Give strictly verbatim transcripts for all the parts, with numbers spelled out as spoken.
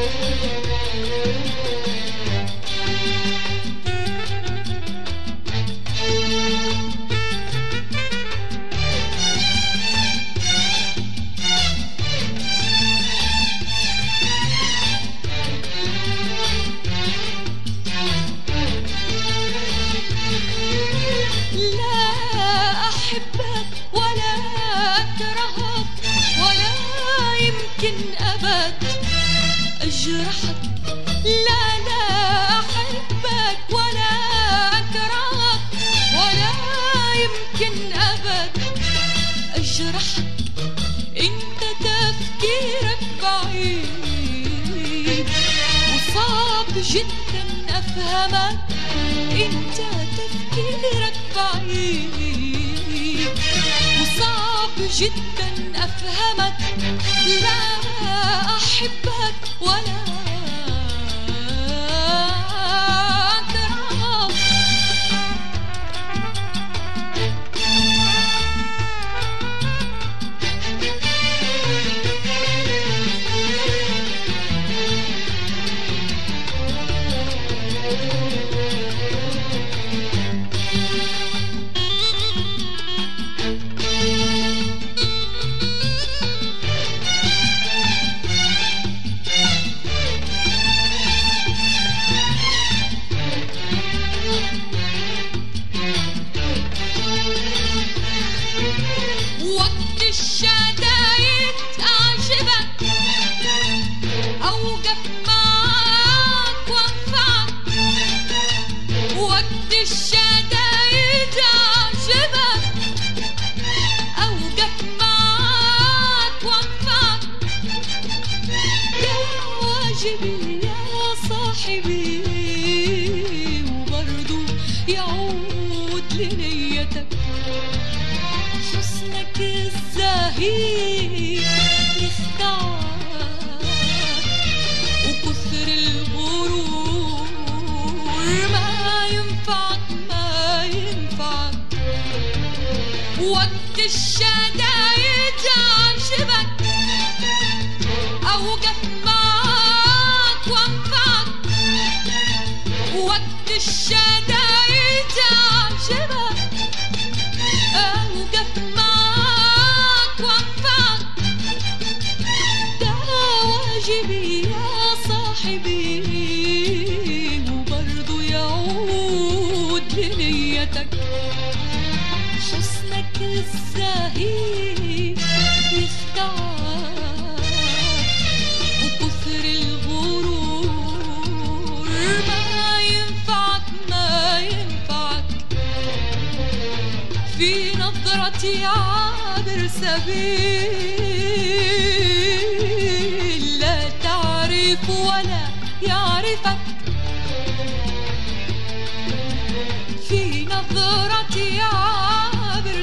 أجرحك، لا لا أحبك ولا أكرهك، ولا يمكن أبد أجرحك. أنت تفكيرك بعيد وصعب جدا أفهمك. أنت تفكيرك بعيد وصعب جدا أفهمك. لا أحبك ولا أكرهك. وقت الشدايد أعجبك، أوقف معاك وأنفعك. وقت الشدايد أعجبك، أوقف معاك وأنفعك. ده واجبي يا صاحبي، وبرضو يعود لنيتك. حسنك الزهيد يخدعك، وكثر الغرور ما ينفعك ما ينفعك. وقت الشدايد أعجبك، أوقف معاك وأنفعك. وقت الشدايد أعجبك، أوقف معاك وأنفعك. ده واجبي يا صاحبي، وبرضو يعود لنيتك. حسنك الزهيد يخدعك، وكثر الغرور ما ينفعك ما ينفعك. في نظرتي عابر سبيل، لا تعرف ولا يعرفك. في نظرتي عابر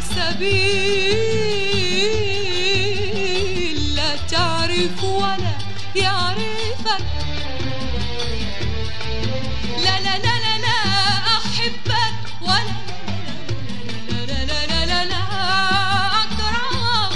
سبيل، لا تعرف ولا يعرفك. لا لا لا لا لا أحبك ولا لا لا لا لا لا أكرهك.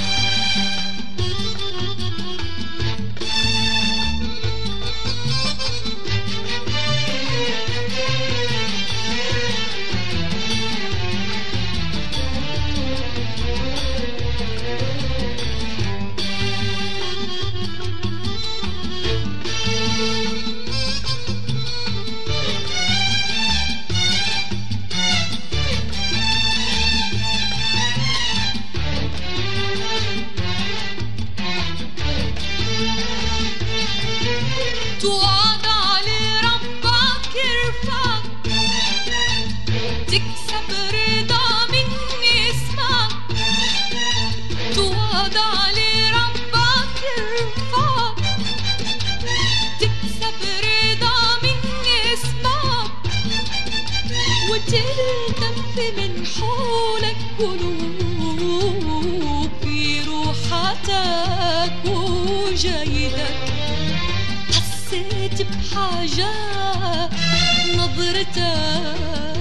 تواضع لربك يرفعك، تكسب رضا من اسمك. تواضع لربك يرفعك، تكسب رضا من اسمك. وتلتف من حولك قلوب في روحتك وجيدك. حسيت بحاجة نظرتك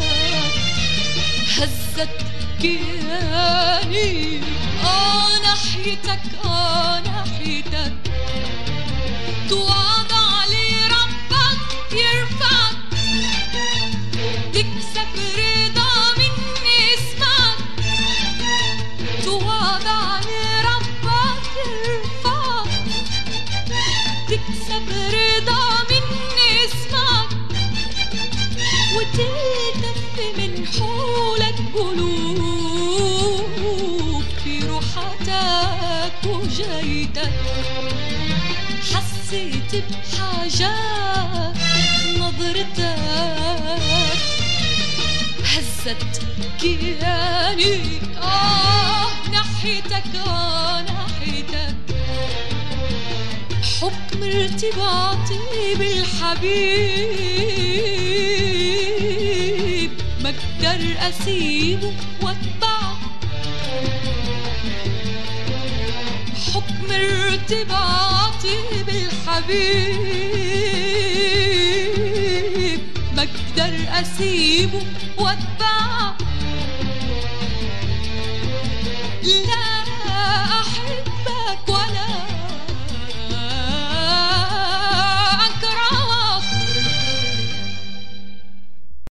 هزت كياني. آه ناحيتك آه ناحيتك. تواضع لي رضا مني اسمعك وتلتف من حولك قلوب في روحتك وجيتك. حسيت بحاجات نظرتك هزت كياني آه ناحيتك آه ناحيتك. حكم ارتباطي بالحبيب ما اقدر اسيبه واتبعه. حكم ارتباطي بالحبيب ما اقدر اسيبه واتبعه.